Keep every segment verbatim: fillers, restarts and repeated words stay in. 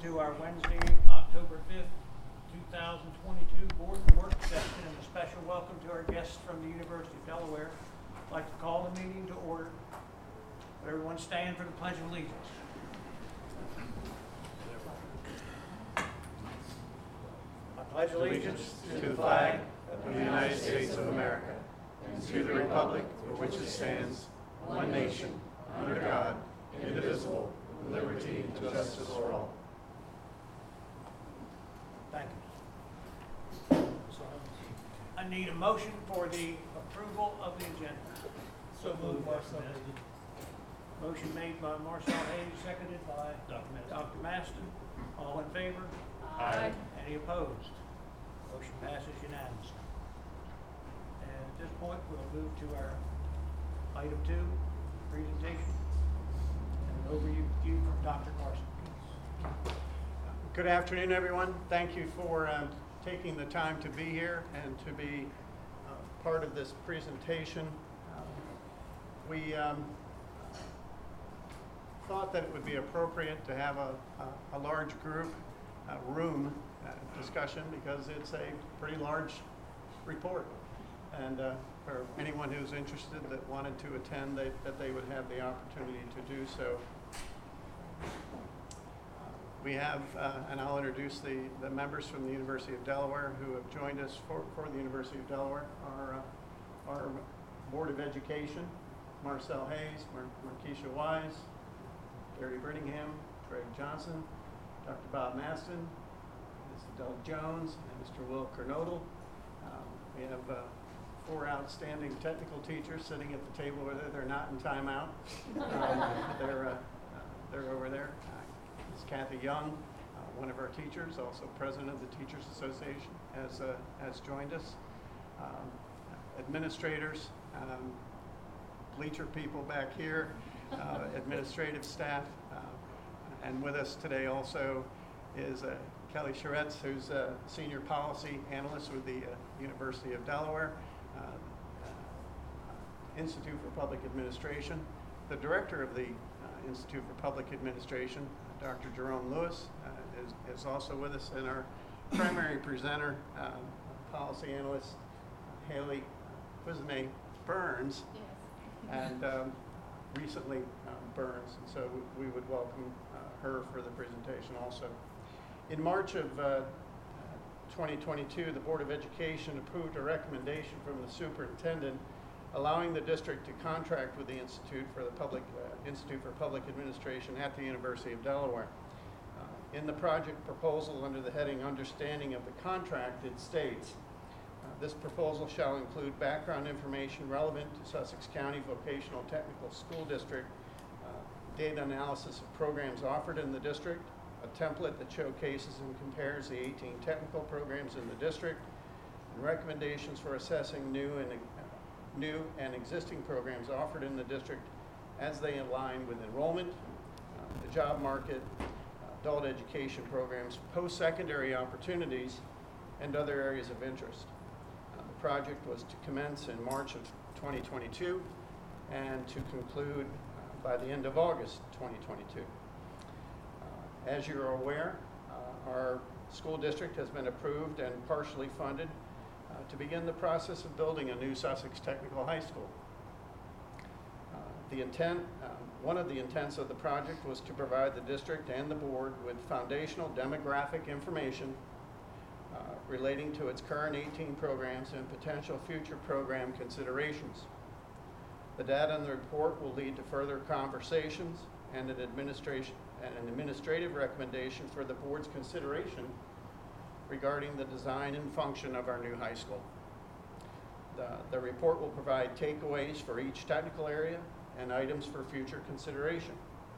to our Wednesday, October fifth, two thousand twenty-two Board Work Session, and a special welcome to our guests from the University of Delaware. I'd like to call the meeting to order. Would everyone stand for the Pledge of Allegiance? I pledge allegiance to the flag of the United States of America and to the republic for which it stands, one nation, under God, indivisible, with liberty and justice for all. Thank you. I need a motion for the approval of the agenda. So moved, Marcel Hayes. Motion made by Marcel Hayes, seconded by Doctor Maston. All in favor? Aye. Any opposed? Motion passes unanimously. And at this point, we'll move to our item two, presentation. And an overview from Doctor Carson. Good afternoon, everyone. Thank you for um, taking the time to be here and to be uh, part of this presentation. Um, we um, thought that it would be appropriate to have a, a, a large group uh, room uh, discussion because it's a pretty large report. And uh, for anyone who's interested that wanted to attend, they, that they would have the opportunity to do so. We have, uh, and I'll introduce the, the members from the University of Delaware who have joined us for, for the University of Delaware. Our, uh, our Board of Education, Marcel Hayes, Mar Markeisha Wise, Gary Brittingham, Greg Johnson, Doctor Bob Maston, Mister Doug Jones, and Mister Will Kernodle. Um, we have uh, four outstanding technical teachers sitting at the table over there. They're not in timeout. Um, they're, uh, uh, they're over there. Miz Kathy Young, uh, one of our teachers, also president of the Teachers Association, has, uh, has joined us. Um, administrators, um, bleacher people back here, uh, administrative staff, uh, and with us today also is uh, Kelly Sharetz, who's a senior policy analyst with the uh, University of Delaware, uh, uh, Institute for Public Administration, the director of the uh, Institute for Public Administration, Doctor Jerome Lewis, uh, is, is also with us, and our primary presenter, um, policy analyst, uh, Haley Quizme Burns, yes. and um, recently um, Burns, and so we would welcome uh, her for the presentation also. In March of uh, twenty twenty-two, the Board of Education approved a recommendation from the superintendent allowing the district to contract with the Institute for the Public uh, Institute for Public Administration at the University of Delaware. Uh, in the project proposal under the heading Understanding of the Contract, it states, uh, this proposal shall include background information relevant to Sussex County Vocational Technical School District, uh, data analysis of programs offered in the district, a template that showcases and compares the eighteen technical programs in the district, and recommendations for assessing new and new and existing programs offered in the district as they align with enrollment, uh, the job market, adult education programs, post-secondary opportunities, and other areas of interest. Uh, the project was to commence in March of twenty twenty-two and to conclude uh, by the end of August twenty twenty-two. Uh, as you are aware, uh, our school district has been approved and partially funded Uh, to begin the process of building a new Sussex Technical High School. Uh, the intent, um, one of the intents of the project was to provide the district and the board with foundational demographic information uh, relating to its current eighteen programs and potential future program considerations. The data in the report will lead to further conversations and an administration and an administrative recommendation for the board's consideration regarding the design and function of our new high school. The, the report will provide takeaways for each technical area and items for future consideration.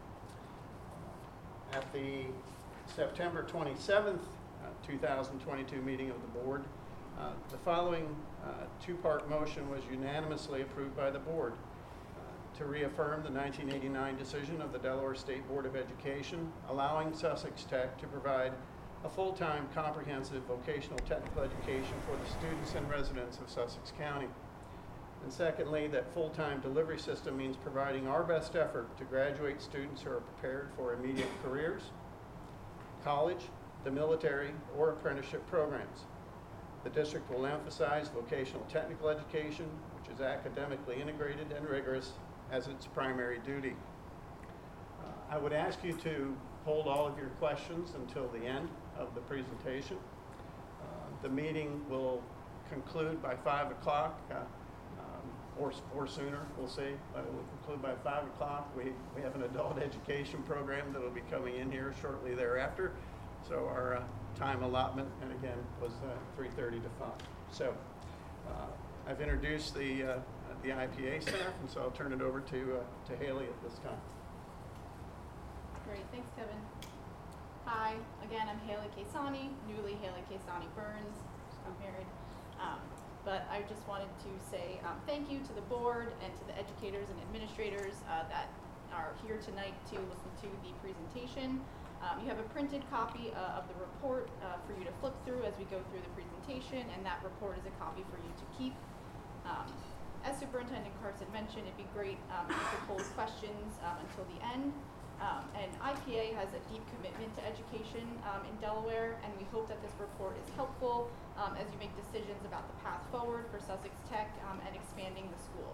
At the September twenty-seventh, uh, two thousand twenty-two meeting of the board, uh, the following uh, two-part motion was unanimously approved by the board uh, to reaffirm the nineteen eighty-nine decision of the Delaware State Board of Education, allowing Sussex Tech to provide a full-time comprehensive vocational technical education for the students and residents of Sussex County. And secondly, that full-time delivery system means providing our best effort to graduate students who are prepared for immediate careers, college, the military, or apprenticeship programs. The district will emphasize vocational technical education, which is academically integrated and rigorous, as its primary duty. Uh, I would ask you to hold all of your questions until the end of the presentation. Uh, the meeting will conclude by five o'clock, uh, um, or, or sooner, we'll see. Uh, it will conclude by five o'clock. We, we have an adult education program that will be coming in here shortly thereafter. So our uh, time allotment, and again, was uh, three thirty to five. So uh, I've introduced the, uh, the I P A staff, and so I'll turn it over to, uh, to Haley at this time. Great, thanks, Kevin. Hi, again, I'm Haley Kesani, newly Haley Kesani Burns. I'm married. Um, but I just wanted to say um, thank you to the board and to the educators and administrators uh, that are here tonight to listen to the presentation. Um, you have a printed copy uh, of the report uh, for you to flip through as we go through the presentation, and that report is a copy for you to keep. Um, as Superintendent Carson mentioned, it'd be great um, if you could hold questions um, until the end. Um, and I P A has a deep commitment to education um, in Delaware, and we hope that this report is helpful um, as you make decisions about the path forward for Sussex Tech um, and expanding the school.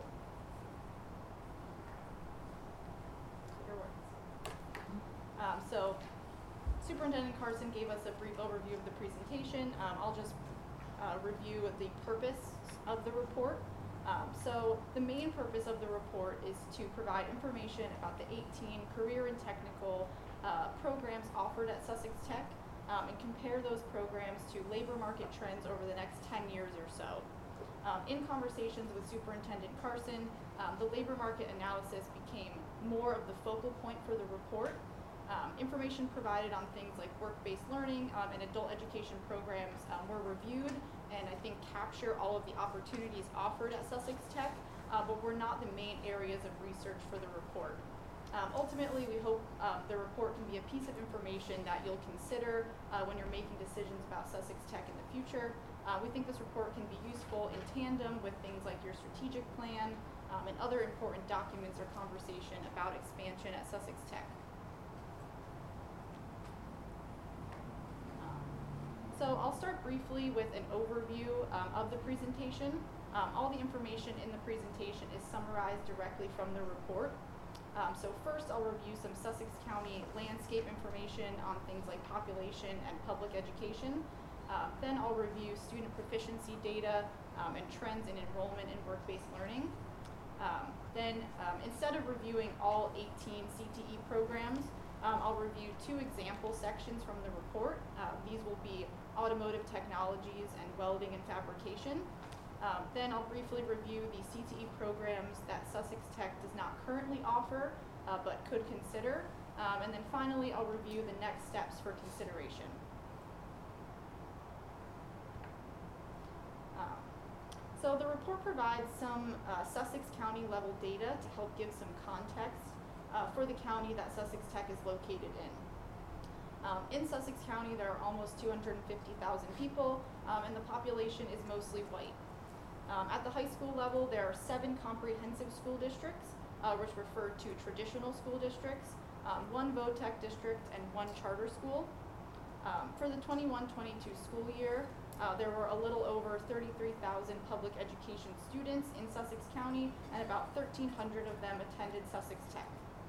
Your words. Um, so, Superintendent Carson gave us a brief overview of the presentation. Um, I'll just uh, review the purpose of the report. Um, so the main purpose of the report is to provide information about the eighteen career and technical uh, programs offered at Sussex Tech um, and compare those programs to labor market trends over the next ten years or so. Um, in conversations with Superintendent Carson, um, the labor market analysis became more of the focal point for the report. Um, information provided on things like work-based learning um, and adult education programs um, were reviewed and I think capture all of the opportunities offered at Sussex Tech, uh, but were not the main areas of research for the report. Um, ultimately, we hope um, the report can be a piece of information that you'll consider uh, when you're making decisions about Sussex Tech in the future. Uh, we think this report can be useful in tandem with things like your strategic plan um, and other important documents or conversation about expansion at Sussex Tech. So I'll start briefly with an overview um, of the presentation. Um, all the information in the presentation is summarized directly from the report. Um, so first I'll review some Sussex County landscape information on things like population and public education. Uh, then I'll review student proficiency data um, and trends in enrollment in work-based learning. Um, then um, instead of reviewing all eighteen C T E programs, um, I'll review two example sections from the report. Uh, these will be automotive technologies and welding and fabrication. Um, then I'll briefly review the C T E programs that Sussex Tech does not currently offer, uh, but could consider. Um, and then finally, I'll review the next steps for consideration. Um, so the report provides some uh, Sussex County level data to help give some context uh, for the county that Sussex Tech is located in. Um, in Sussex County, there are almost two hundred fifty thousand people, um, and the population is mostly white. Um, at the high school level, there are seven comprehensive school districts, uh, which refer to traditional school districts, um, one VOTEC district, and one charter school. Um, for the twenty-one twenty-two school year, uh, there were a little over thirty-three thousand public education students in Sussex County, and about thirteen hundred of them attended Sussex Tech.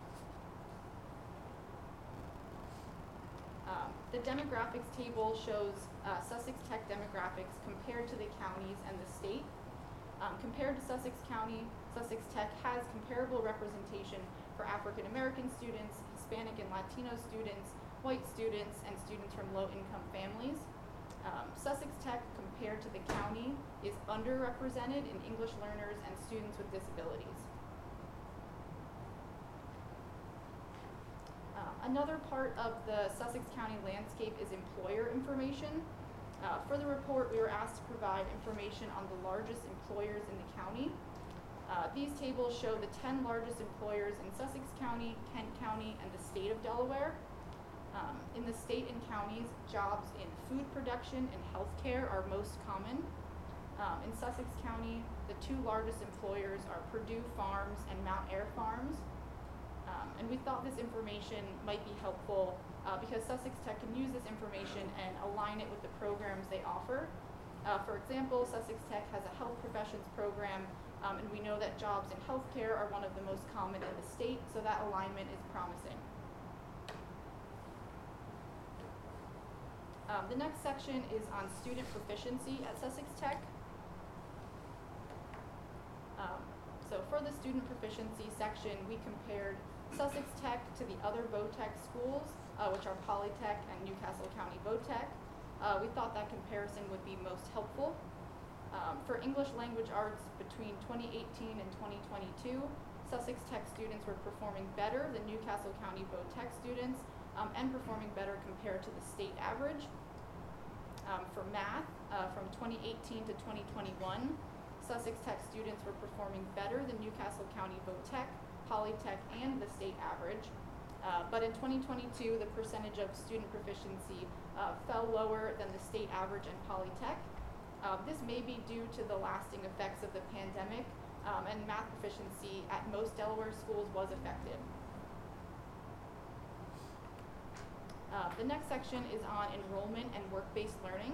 Um, the demographics table shows uh, Sussex Tech demographics compared to the counties and the state. Um, compared to Sussex County, Sussex Tech has comparable representation for African American students, Hispanic and Latino students, white students, and students from low-income families. Um, Sussex Tech, compared to the county, is underrepresented in English learners and students with disabilities. Another part of the Sussex County landscape is employer information. Uh, for the report, we were asked to provide information on the largest employers in the county. Uh, these tables show the ten largest employers in Sussex County, Kent County, and the state of Delaware. Um, in the state and counties, jobs in food production and healthcare are most common. Um, in Sussex County, the two largest employers are Purdue Farms and Mount Air Farms. Um, and we thought this information might be helpful uh, because Sussex Tech can use this information and align it with the programs they offer. Uh, for example, Sussex Tech has a health professions program, um, and we know that jobs in healthcare are one of the most common in the state, so that alignment is promising. Um, the next section is on student proficiency at Sussex Tech. Um, so for the student proficiency section, we compared Sussex Tech to the other VOTEC schools, uh, which are Polytech and Newcastle County VOTEC. Uh, we thought that comparison would be most helpful. Um, for English language arts between twenty eighteen and twenty twenty-two, Sussex Tech students were performing better than Newcastle County VOTEC students um, and performing better compared to the state average. Um, for math, uh, from twenty eighteen to twenty twenty-one, Sussex Tech students were performing better than Newcastle County VOTEC, Polytech, and the state average. Uh, but in twenty twenty-two, the percentage of student proficiency uh, fell lower than the state average in Polytech. Uh, this may be due to the lasting effects of the pandemic, um, and math proficiency at most Delaware schools was affected. Uh, the next section is on enrollment and work-based learning.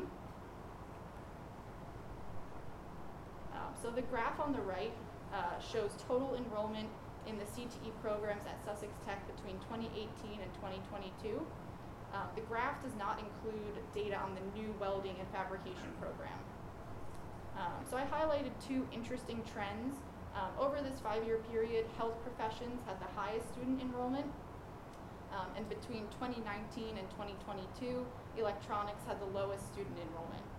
Uh, so the graph on the right uh, shows total enrollment in the C T E programs at Sussex Tech between twenty eighteen and twenty twenty-two. Uh, the graph does not include data on the new welding and fabrication program. Um, so I highlighted two interesting trends. Um, over this five-year period, health professions had the highest student enrollment. Um, and between twenty nineteen and twenty twenty-two, electronics had the lowest student enrollment.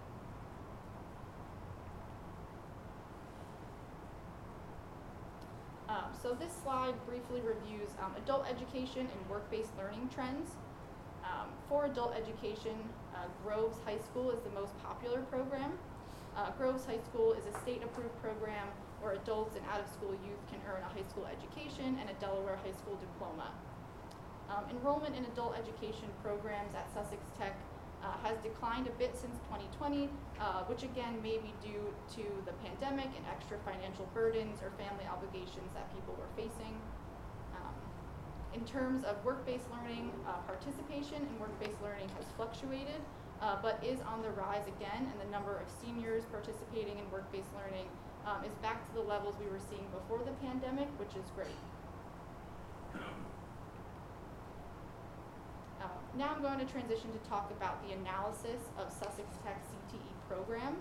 Um, so this slide briefly reviews um, adult education and work-based learning trends. Um, for adult education, uh, Groves High School is the most popular program. Uh, Groves High School is a state-approved program where adults and out-of-school youth can earn a high school education and a Delaware high school diploma. Um, enrollment in adult education programs at Sussex Tech uh, has declined a bit since twenty twenty, uh, which again may be due to the pandemic and extra financial burdens or family obligations that people were facing. Um, in terms of work-based learning, uh, participation in work-based learning has fluctuated, uh, but is on the rise again, and the number of seniors participating in work-based learning um, is back to the levels we were seeing before the pandemic, which is great. Uh, now I'm going to transition to talk about the analysis of Sussex Tech C T E programs.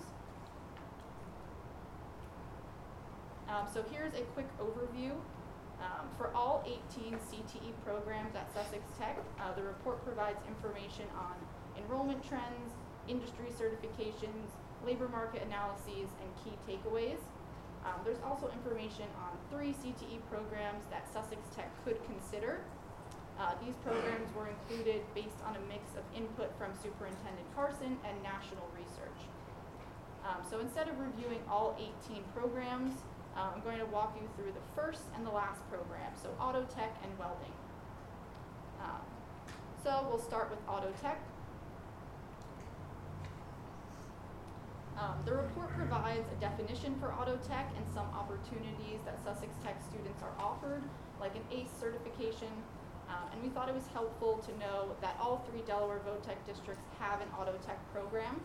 Um, so here's a quick overview. Um, for all eighteen C T E programs at Sussex Tech, uh, the report provides information on enrollment trends, industry certifications, labor market analyses, and key takeaways. Um, there's also information on three C T E programs that Sussex Tech could consider. Uh, these programs were included based on a mix of input from Superintendent Carson and national research. Um, so instead of reviewing all eighteen programs, uh, I'm going to walk you through the first and the last program, so auto tech and welding. Um, so we'll start with auto tech. Um, the report provides a definition for auto tech and some opportunities that Sussex Tech students are offered, like an A C E certification. Um, and we thought it was helpful to know that all three Delaware VOTEC districts have an auto tech program.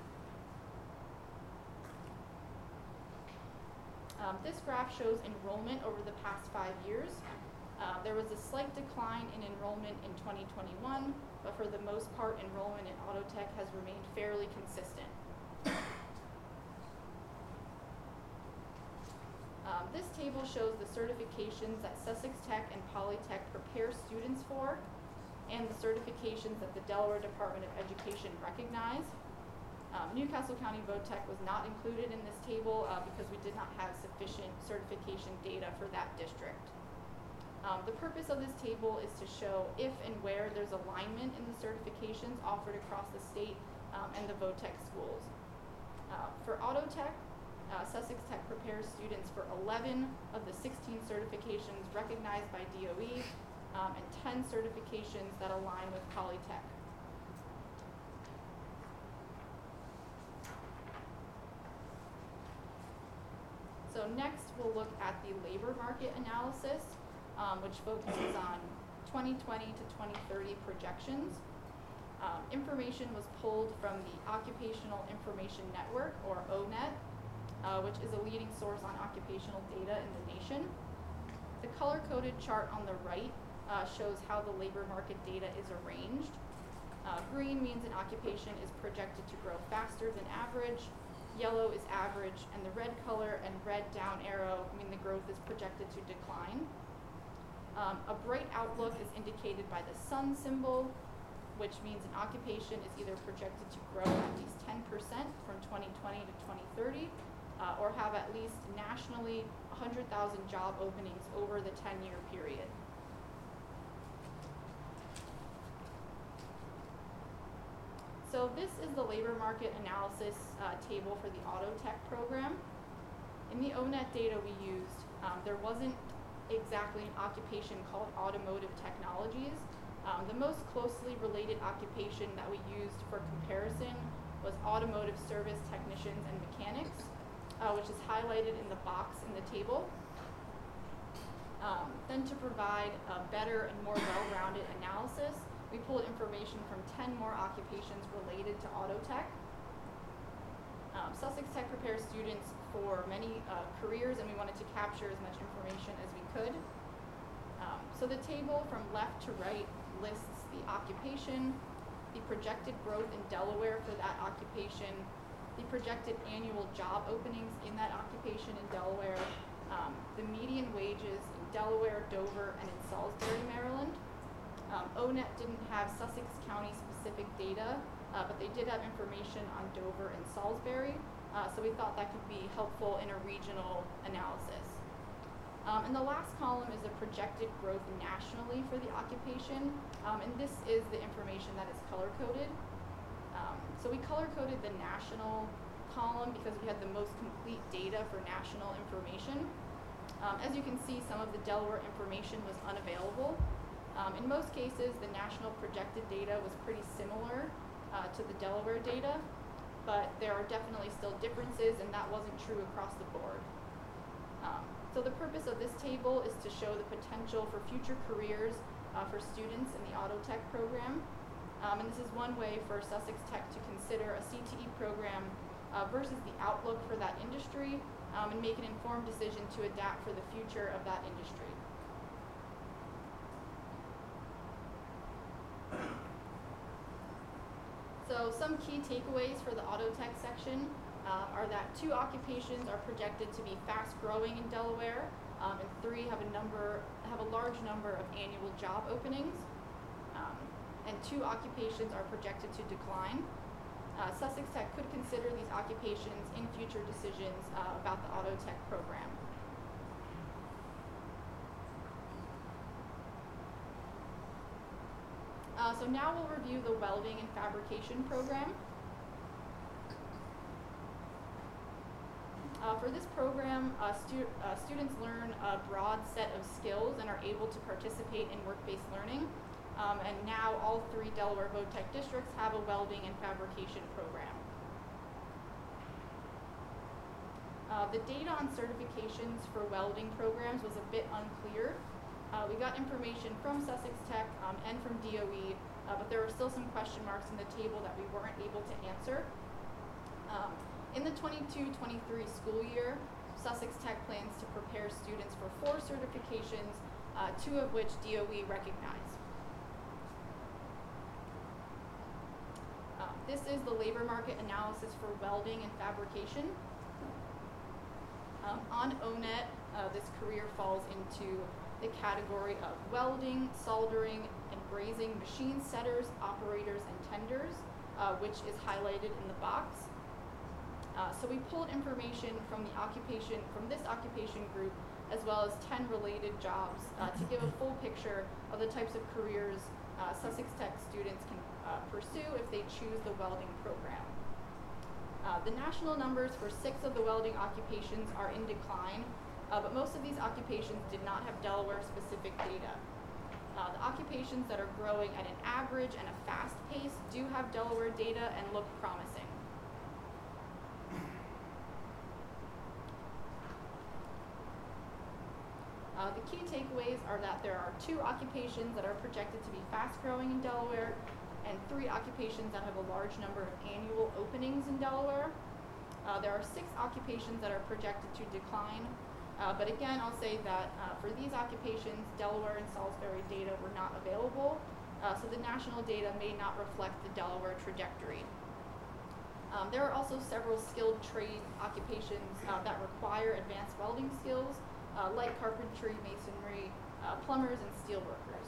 Um, this graph shows enrollment over the past five years. Uh, there was a slight decline in enrollment in twenty twenty-one, but for the most part, enrollment in auto tech has remained fairly consistent. Um, this table shows the certifications that Sussex Tech and Polytech prepare students for, and the certifications that the Delaware Department of Education recognize. Um, Newcastle County VOTEC was not included in this table uh, because we did not have sufficient certification data for that district. Um, the purpose of this table is to show if and where there's alignment in the certifications offered across the state um, and the VOTEC schools. Uh, for auto tech, Uh, Sussex Tech prepares students for eleven of the sixteen certifications recognized by D O E um, and ten certifications that align with Polytech. So next we'll look at the labor market analysis. um, which focuses on twenty twenty to twenty thirty projections. Um, information was pulled from the Occupational Information Network, or O net, uh, which is a leading source on occupational data in the nation. The color-coded chart on the right uh, shows how the labor market data is arranged. Uh, green means an occupation is projected to grow faster than average. Yellow is average, and the red color and red down arrow mean the growth is projected to decline. Um, a bright outlook is indicated by the sun symbol, which means an occupation is either projected to grow at least ten percent from twenty twenty to twenty thirty, uh, or have at least nationally one hundred thousand job openings over the ten-year period. So this is the labor market analysis uh, table for the auto tech program. In the O net data we used, um, there wasn't exactly an occupation called automotive technologies. Um, the most closely related occupation that we used for comparison was automotive service technicians and mechanics, uh, which is highlighted in the box in the table. Um, then to provide a better and more well-rounded analysis, we pulled information from ten more occupations related to auto tech. Um, Sussex Tech prepares students for many uh, careers, and we wanted to capture as much information as we could. Um, so the table from left to right lists the occupation, the projected growth in Delaware for that occupation, the projected annual job openings in that occupation in Delaware, um, the median wages in Delaware, Dover, and in Salisbury, Maryland. Um, O net didn't have Sussex County specific data, uh, but they did have information on Dover and Salisbury, uh, so we thought that could be helpful in a regional analysis. Um, and the last column is the projected growth nationally for the occupation, um, and this is the information that is color-coded. Um, so we color-coded the national column because we had the most complete data for national information. Um, as you can see, some of the Delaware information was unavailable. Um, in most cases, the national projected data was pretty similar uh, to the Delaware data, but there are definitely still differences, and that wasn't true across the board. Um, So the purpose of this table is to show the potential for future careers uh, for students in the auto tech program. Um, and this is one way for Sussex Tech to consider a C T E program uh, versus the outlook for that industry um, and make an informed decision to adapt for the future of that industry. So some key takeaways for the auto tech section Uh, are that two occupations are projected to be fast growing in Delaware, um, and three have a number have a large number of annual job openings, um, and two occupations are projected to decline. Uh, Sussex Tech could consider these occupations in future decisions uh, about the auto tech program. Uh, so now we'll review the welding and fabrication program. Uh, for this program, uh, stu uh, students learn a broad set of skills and are able to participate in work-based learning. Um, and now all three Delaware VOTech districts have a welding and fabrication program. Uh, the data on certifications for welding programs was a bit unclear. Uh, we got information from Sussex Tech um, and from D O E, uh, but there were still some question marks in the table that we weren't able to answer. Um, In the twenty-two twenty-three school year, Sussex Tech plans to prepare students for four certifications, uh, two of which D O E recognize. Uh, this is the labor market analysis for welding and fabrication. Um, on O net, uh, this career falls into the category of welding, soldering, and brazing machine setters, operators, and tenders, uh, which is highlighted in the box. Uh, so we pulled information from the occupation, from this occupation group, as well as ten related jobs uh, to give a full picture of the types of careers uh, Sussex Tech students can uh, pursue if they choose the welding program. Uh, the national numbers for six of the welding occupations are in decline, uh, but most of these occupations did not have Delaware-specific data. Uh, the occupations that are growing at an average and a fast pace do have Delaware data and look promising. Uh, the key takeaways are that there are two occupations that are projected to be fast-growing in Delaware, and three occupations that have a large number of annual openings in Delaware. Uh, there are six occupations that are projected to decline, uh, but again, I'll say that uh, for these occupations, Delaware and Salisbury data were not available, uh, so the national data may not reflect the Delaware trajectory. Um, there are also several skilled trade occupations uh, that require advanced welding skills, uh, like carpentry, masonry, uh, plumbers, and steel workers.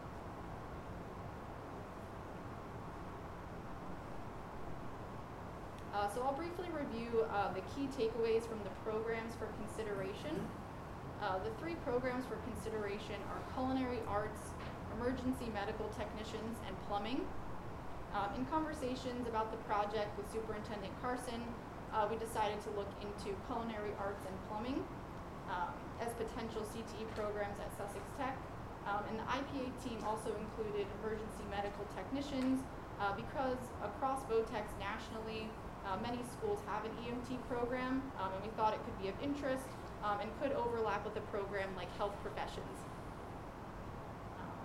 Uh, so I'll briefly review uh, the key takeaways from the programs for consideration. Uh, the three programs for consideration are culinary arts, emergency medical technicians, and plumbing. Um, in conversations about the project with Superintendent Carson, uh, we decided to look into culinary arts and plumbing um, as potential C T E programs at Sussex Tech. Um, and the I P A team also included emergency medical technicians uh, because across VOTEX nationally, Uh, many schools have an E M T program, um, and we thought it could be of interest um, and could overlap with a program like health professions. Um,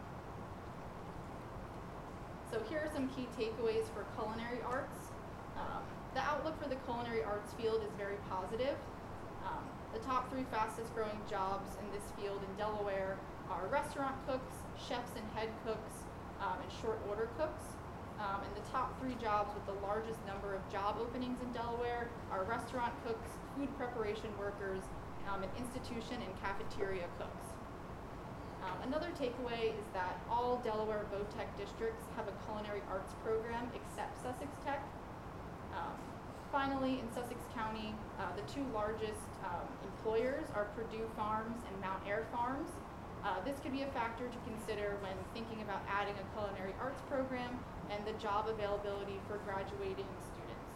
so here are some key takeaways for culinary arts. Um, the outlook for the culinary arts field is very positive. Um, the top three fastest growing jobs in this field in Delaware are restaurant cooks, chefs and head cooks, um, and short order cooks. Um, and the top three jobs with the largest number of job openings in Delaware are restaurant cooks, food preparation workers, um, and institution and cafeteria cooks. Um, another takeaway is that all Delaware VOTEC districts have a culinary arts program except Sussex Tech. Um, finally, in Sussex County, uh, the two largest um, employers are Purdue Farms and Mount Air Farms. Uh, this could be a factor to consider when thinking about adding a culinary arts program and the job availability for graduating students.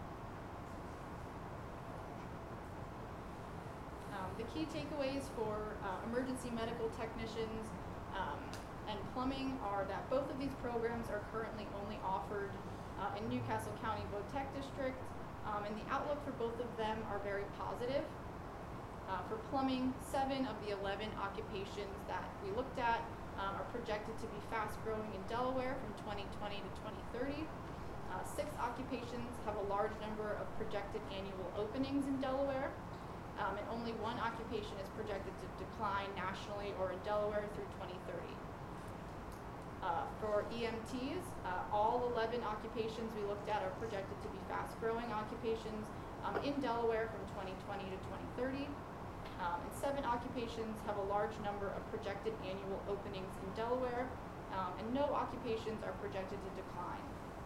Um, the key takeaways for uh, emergency medical technicians um, and plumbing are that both of these programs are currently only offered uh, in Newcastle County VOTEC District, um, and the outlook for both of them are very positive. Uh, for plumbing, seven of the eleven occupations that we looked at um, are projected to be fast growing in Delaware from twenty twenty to twenty thirty. Uh, six occupations have a large number of projected annual openings in Delaware, um, and only one occupation is projected to decline nationally or in Delaware through twenty thirty. Uh, for E M Ts, uh, all eleven occupations we looked at are projected to be fast growing occupations um, in Delaware from twenty twenty to twenty thirty. Um, and seven occupations have a large number of projected annual openings in Delaware, um, and no occupations are projected to decline.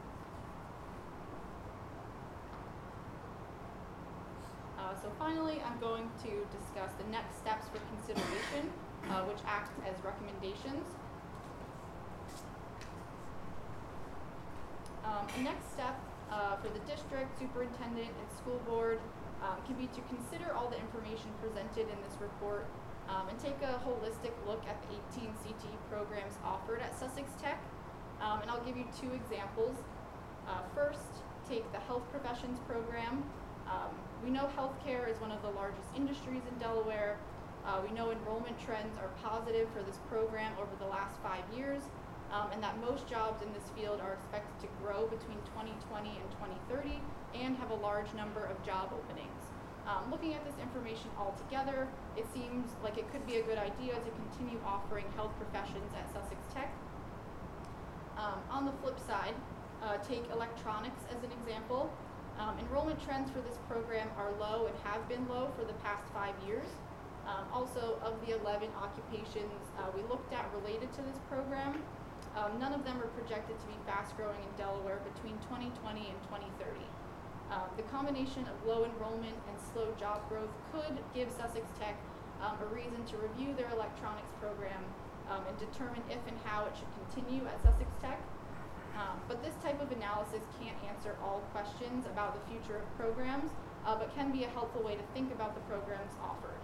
Uh, so finally, I'm going to discuss the next steps for consideration, uh, which act as recommendations. Um, the next step uh, for the district, superintendent, and school board Um, can be to consider all the information presented in this report um, and take a holistic look at the eighteen C T E programs offered at Sussex Tech. Um, and I'll give you two examples. Uh, first, take the health professions program. Um, we know healthcare is one of the largest industries in Delaware. Uh, we know enrollment trends are positive for this program over the last five years, um, and that most jobs in this field are expected to grow between twenty twenty and twenty thirty and have a large number of job openings. Um, looking at this information all together, it seems like it could be a good idea to continue offering health professions at Sussex Tech. Um, on the flip side, uh, take electronics as an example. Um, enrollment trends for this program are low and have been low for the past five years. Um, also, of the eleven occupations uh, we looked at related to this program, um, none of them are projected to be fast growing in Delaware between twenty twenty and twenty thirty. Um, the combination of low enrollment and slow job growth could give Sussex Tech um, a reason to review their electronics program um, and determine if and how it should continue at Sussex Tech. Um, but this type of analysis can't answer all questions about the future of programs, uh, but can be a helpful way to think about the programs offered.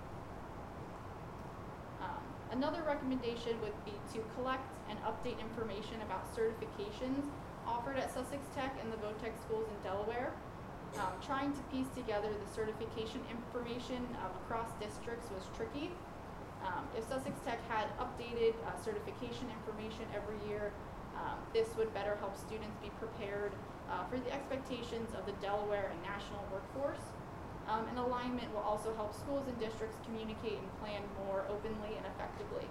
Um, another recommendation would be to collect and update information about certifications offered at Sussex Tech and the VOTEC schools in Delaware. Um, trying to piece together the certification information um, across districts was tricky. Um, if Sussex Tech had updated uh, certification information every year, um, this would better help students be prepared uh, for the expectations of the Delaware and national workforce. Um, and alignment will also help schools and districts communicate and plan more openly and effectively.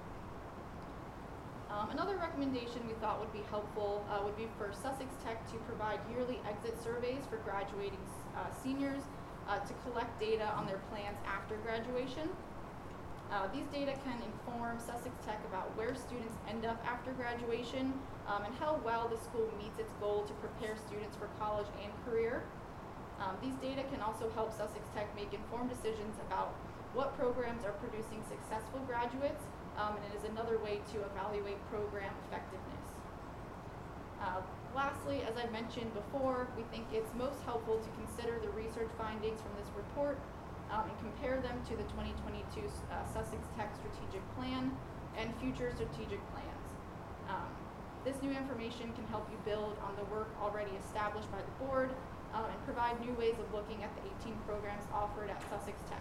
Um, another recommendation we thought would be helpful uh, would be for Sussex Tech to provide yearly exit surveys for graduating uh, seniors uh, to collect data on their plans after graduation. Uh, these data can inform Sussex Tech about where students end up after graduation um, and how well the school meets its goal to prepare students for college and career. Um, these data can also help Sussex Tech make informed decisions about what programs are producing successful graduates, um, and it is another way to evaluate program effectiveness. Uh, lastly, as I mentioned before, we think it's most helpful to consider the research findings from this report um, and compare them to the twenty twenty-two uh, Sussex Tech Strategic Plan and future strategic plans. Um, this new information can help you build on the work already established by the board uh, and provide new ways of looking at the eighteen programs offered at Sussex Tech.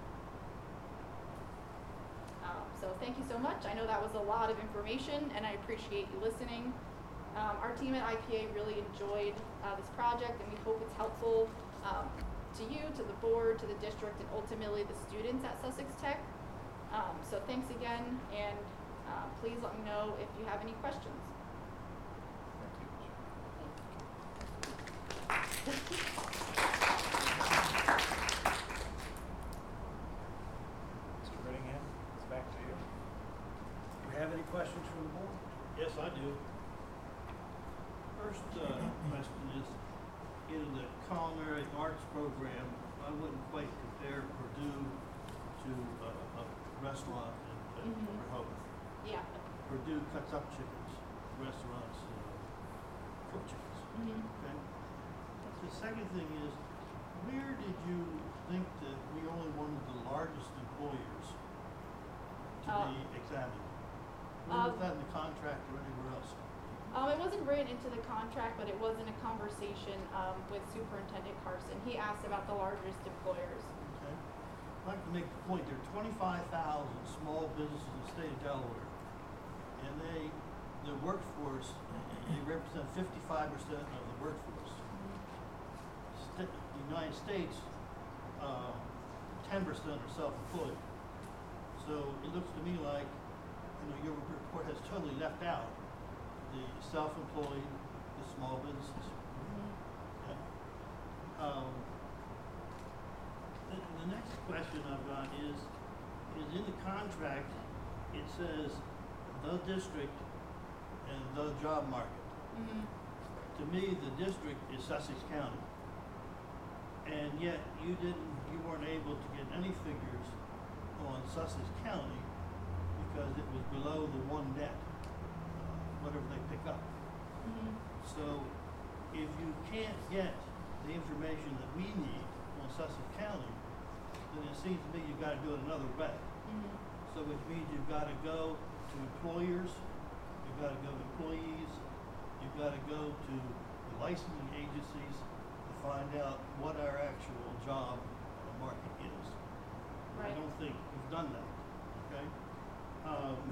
Um, so thank you so much. I know that was a lot of information and I appreciate you listening. Um, our team at I P A really enjoyed uh, this project and we hope it's helpful um, to you, to the board, to the district, and ultimately the students at Sussex Tech. Um, so thanks again, and uh, please let me know if you have any questions. Mister Brittingham, it's back to you. Do you have any questions from the board? Yes, I do. First uh, question is, in the culinary arts program, I wouldn't quite compare Purdue to a, a restaurant in, in Mhm. Rehoboth. Yeah. Purdue cuts up chickens, restaurants uh, cook chickens. Mm-hmm. Okay. The second thing is, where did you think that we only wanted the largest employers to Uh, be examined? Where uh, was that in the contract or anywhere else? Um, it wasn't written into the contract, but it was in a conversation um, with Superintendent Carson. He asked about the largest employers. Okay. I'd like to make the point, there are twenty-five thousand small businesses in the state of Delaware, and they, the workforce, they represent fifty-five percent of the workforce. Sta- the United States, uh, ten percent are self-employed. So it looks to me like, you know, your report has totally left out the self-employed, the small businesses. Okay. Um, the, the next question I've got is, is in the contract, it says the district and the job market. Mm-hmm. To me, the district is Sussex County. And yet you didn't, you weren't able to get any figures on Sussex County because it was below the one net, uh, whatever they pick up. Mm-hmm. So if you can't get the information that we need on Sussex County, then it seems to me you've got to do it another way. Mm-hmm. So which means you've got to go to employers, you've got to go to employees, you've got to go to the licensing agencies to find out what our actual job market is. I Right. don't think you've done that, okay? Um,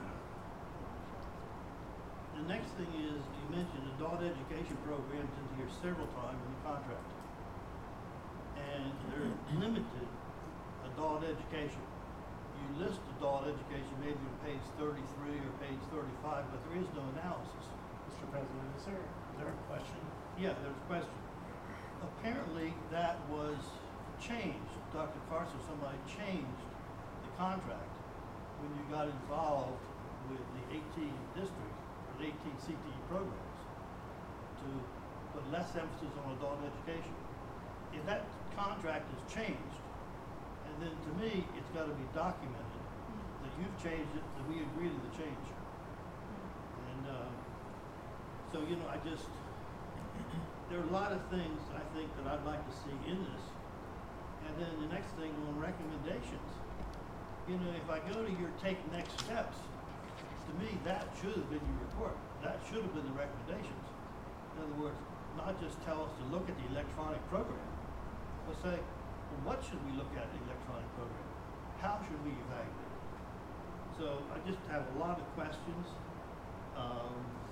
the next thing is, you mentioned adult education programs in here several times in the contract. And they're limited adult education. You list adult education maybe on page thirty-three or page thirty-five, but there is no analysis. Mister President, is there, is there a question? Yeah, there's a question. Apparently, that was changed. Doctor Carson, somebody changed the contract when you got involved with the eighteen districts, or the eighteen C T E programs, to put less emphasis on adult education. If that contract is changed, and then to me, it's gotta be documented that you've changed it, that we agree to the change. And, uh, so, you know, I just, there are a lot of things I think that I'd like to see in this. And then the next thing on recommendations, you know, if I go to your take next steps, to me, that should have been your report. That should have been the recommendations. In other words, not just tell us to look at the electronic program, but say, well, what should we look at in the electronic program? How should we evaluate it? So I just have a lot of questions. Um,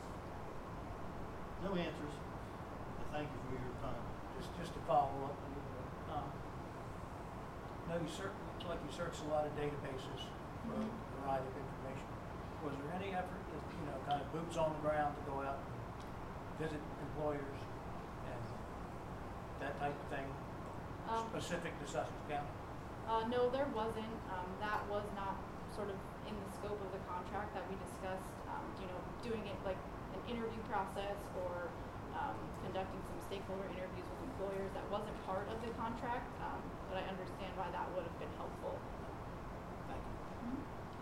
no answers. I thank you for your time. Just, just to follow up a little bit. Um, know you search, looks like you searched a lot of databases for a Mhm. variety of information. Was there any effort to, you know, kind of boots on the ground to go out and visit employers and that type of thing, Um, specific to Sussex County? Uh, no, there wasn't. Um, that was not sort of in the scope of the contract that we discussed. Um, you know, doing it like an interview process or um, conducting some stakeholder interviews with employers. That wasn't part of the contract, um, but I understand why that would have been helpful. Thank you. Mm-hmm.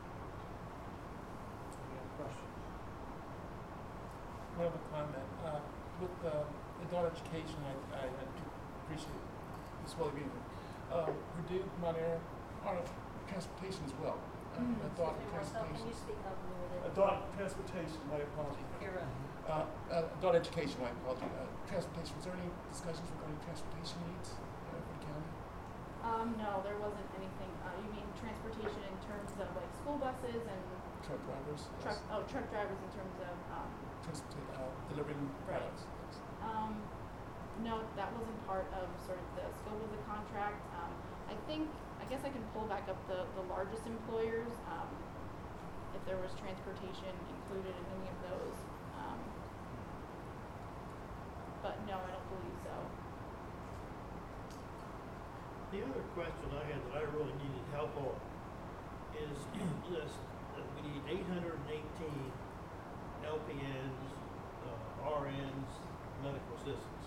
Any other questions? One other comment. Uh, with uh, adult education, I, I, I do appreciate this well agreement. Uh, Purdue, Mount Airy, are transportation as well. Uh, Mm. adult Hey, Marcel, can transportation. you speak up a little bit? Adult transportation, my apology. Kira. Uh, uh, adult education, my apology. Uh, transportation, was there any discussions regarding transportation needs uh, for the county? Um, no, there wasn't anything. Uh, you mean transportation in terms of like school buses and Truck drivers? truck? Yes. Oh, truck drivers in terms of. Um, Transporta- uh, delivering Right. products. Yes. Um, no, that wasn't part of sort of the scope of the contract. Um, I think, I guess I can pull back up the, the largest employers, um, if there was transportation included in any of those. Um, but no, I don't believe so. The other question I had that I really needed help on is this, that we need eight hundred and eighteen L P Ns, uh, R Ns, medical assistants.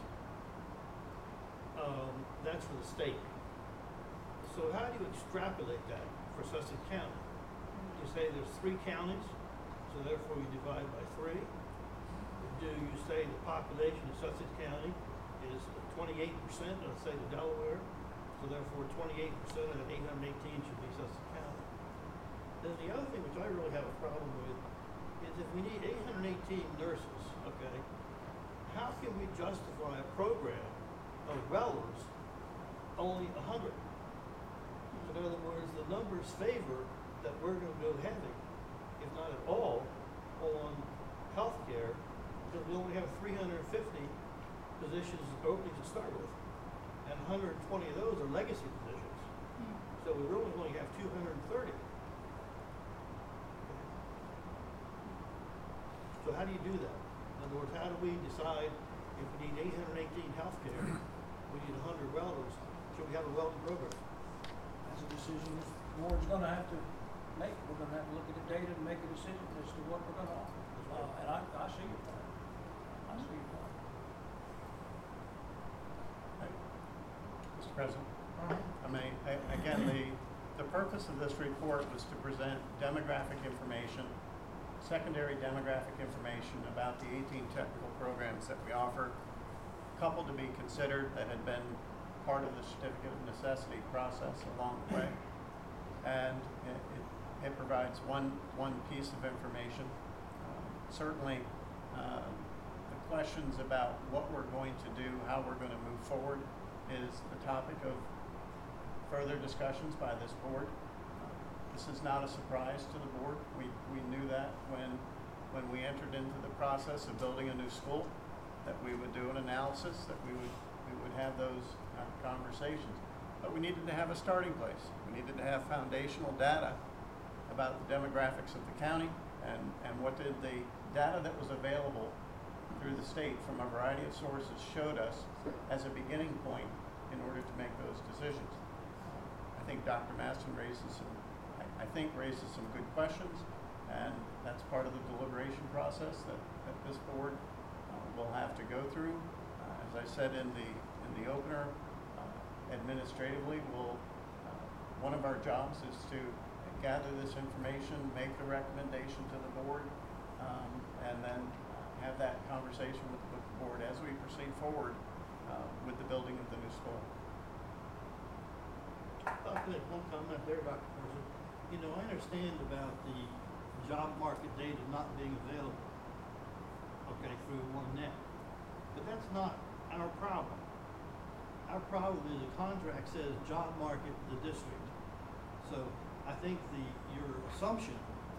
Um, that's for the state. So how do you extrapolate that for Sussex County? You say there's three counties, so therefore you divide by three. Do you say the population of Sussex County is twenty-eight percent of, say, the Delaware? So therefore twenty-eight percent of the eight hundred eighteen should be Sussex County. Then the other thing which I really have a problem with is if we need eight hundred eighteen nurses, okay, how can we justify a program of welders only one hundred? In other words, the numbers favor that we're going to go heavy, if not at all, on healthcare, because we only have three hundred fifty positions openings to start with, and one hundred twenty of those are legacy positions. Hmm. So we really only have two hundred thirty. So how do you do that? In other words, how do we decide if we need eight hundred eighteen healthcare, we need one hundred welders, should we have a welding program? That's a decision the board's gonna have to make. We're gonna have to look at the data and make a decision as to what we're gonna offer. Uh, and I, I see your point. I see your point. Mister President, I mean, a- again, the, the purpose of this report was to present demographic information, secondary demographic information about the eighteen technical programs that we offer, coupled to be considered that had been part of the certificate of necessity process along the way. And it, it, it provides one, one piece of information. Um, certainly, um, the questions about what we're going to do, how we're going to move forward, is the topic of further discussions by this board. Uh, This is not a surprise to the board. We, we knew that when, when we entered into the process of building a new school, that we would do an analysis, that we would, we would have those uh, conversations. But we needed to have a starting place. We needed to have foundational data about the demographics of the county and, and what did the data that was available through the state from a variety of sources showed us as a beginning point in order to make those decisions. I think Doctor Maston raises some, I, I think raises some good questions, and that's part of the deliberation process that, that this board uh, will have to go through. Uh, as I said in the, in the opener, uh, administratively, we'll, uh, one of our jobs is to gather this information, make the recommendation to the board, um, and then uh, have that conversation with, with the board as we proceed forward uh, with the building of the new school. I'll make one comment there, Doctor Person. You know, I understand about the job market data not being available, okay, through one net. But that's not our problem. Our problem is the contract says job market, the district. So I think the, your assumption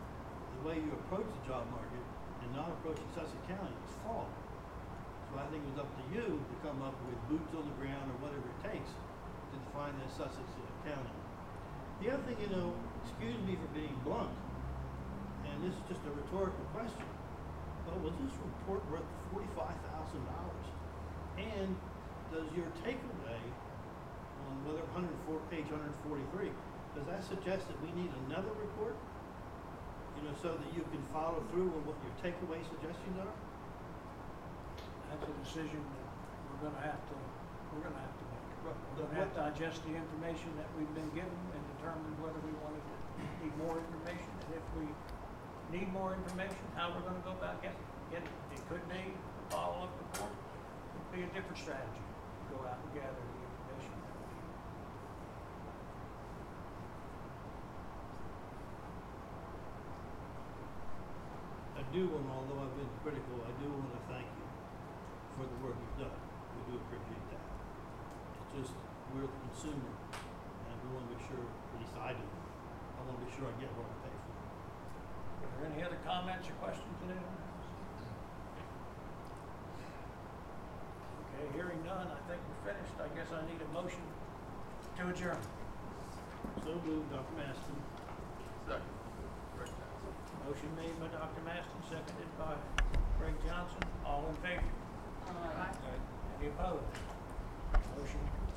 the way you approach the job market and not approaching Sussex County is flawed. So I think it was up to you to come up with boots on the ground or whatever it takes to define that Sussex uh, County. The other thing, you know, excuse me for being blunt, and this is just a rhetorical question, but was this report worth forty-five thousand dollars? And does your takeaway on whether one hundred four, page one hundred forty-three, does that suggest that we need another report? You know, so that you can follow through on what your takeaway suggestions are? That's a decision that we're gonna have to, we're gonna have to make. Right, We're but gonna have to what- digest the information that we've been given and determine whether we wanted to need more information. And if we need more information, how we're gonna go about getting, getting it. It could be a follow-up report, it could be a different strategy, go out and gather the information that we need. I do want, although I've been critical, I do want to thank you for the work you've done. We do appreciate that. It's just, we're the consumer, and we want to make sure, at least I do, I want to be sure I get what I pay for. Are there any other comments or questions that anyone has? Okay, hearing none, I think we're finished. I guess I need a motion to adjourn. So moved, Doctor Maston. Second. Motion made by Doctor Maston, seconded by Greg Johnson. All in favor? Aye. Any opposed? Motion